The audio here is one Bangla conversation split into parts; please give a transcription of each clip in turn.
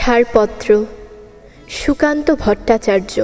ছাড়পত্র, সুকান্ত ভট্টাচার্য।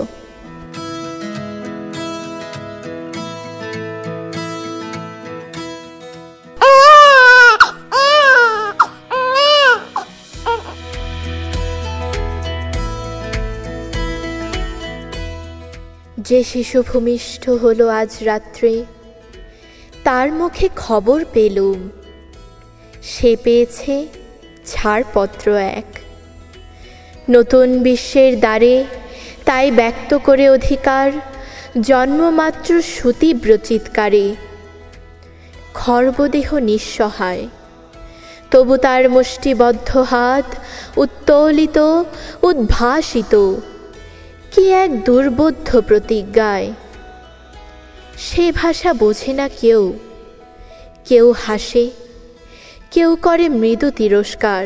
যে শিশু ভূমিষ্ঠ হলো আজ রাত্রে, তার মুখে খবর পেলুম, সে পেয়েছে ছাড়পত্র এক। নতুন বিশ্বের দ্বারে তাই ব্যক্ত করে অধিকার, জন্মমাত্র সুতীব্র চিৎকারে। খর্বদেহ নিঃসহায়, তবু তার মুষ্টিবদ্ধ হাত উত্তোলিত, উদ্ভাসিত কি এক দুর্বোধ্য প্রতিজ্ঞায়। সে ভাষা বোঝে না কেউ, কেউ হাসে, কেউ করে মৃদু তিরস্কার।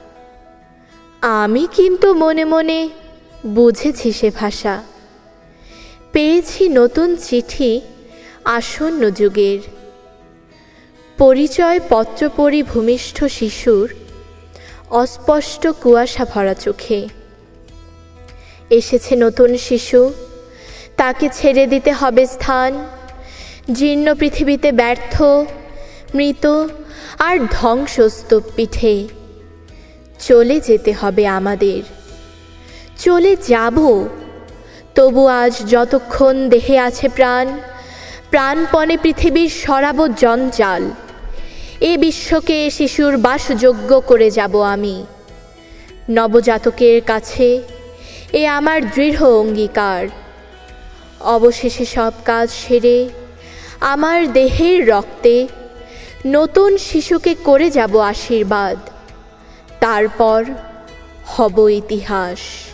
আমি কিন্তু মনে মনে বুঝেছি সে ভাষা। পেয়েছি নতুন চিঠি আসন্ন যুগের, পরিচয় পত্র পড়ি ভূমিষ্ঠ শিশুর অস্পষ্ট কুয়াশা ভরা চোখে। এসেছে নতুন শিশু, তাকে ছেড়ে দিতে হবে স্থান। জীর্ণ পৃথিবীতে ব্যর্থ, মৃত আর ধ্বংসস্তূপ পিঠে। চলে যেতে হবে আমাদের, চলে যাব। তবু আজ যতক্ষণ দেহে আছে প্রাণ, প্রাণপণে পৃথিবীর সরাবো জঞ্জাল। এ বিশ্বকে শিশুর বাসযোগ্য করে যাব আমি। নবজাতকের কাছে এ আমার দৃঢ় অঙ্গীকার। অবশেষে সব কাজ সেরে আমার দেহের রক্তে নতুন শিশুকে করে যাব আশীর্বাদ। তারপর হব ইতিহাস।